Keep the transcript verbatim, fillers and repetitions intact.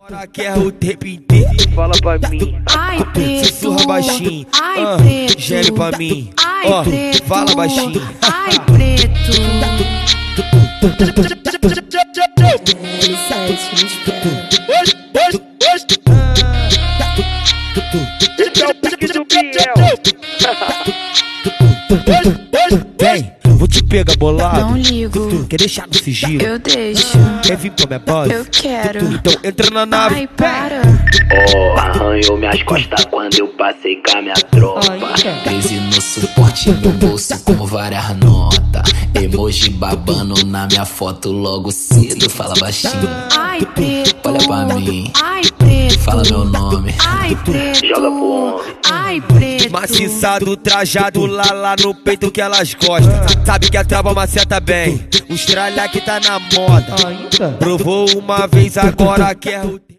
Agora quer o tempo inteiro. Fala pra mim. Ai, preto. Sussurra baixinho. Ai, Ah, preto. gere pra mim. Ai, Ó, preto. fala baixinho. Ai, preto. L sete, me espera. Esse é o pique do Biel. Vem, vou te pegar bolado. Não ligo. Quer deixar no sigilo? Eu deixo. Quer vir pra minha base? Eu quero. Então entra na nave. Ai, para. Oh, arranhou minhas costas quando eu passei com a minha tropa. Crise no suporte, no bolso com várias notas. Emoji babando na minha foto logo cedo. Fala baixinho, Ai, preto. olha pra mim. Ai, preto. Fala meu nome. Ai, preto. Joga pro homem. Ai, preto. Maciçado, trajado, lá lá no peito que elas gostam. Sabe que a trava maceta bem. Os tralha que tá na moda. Provou uma vez, agora quer o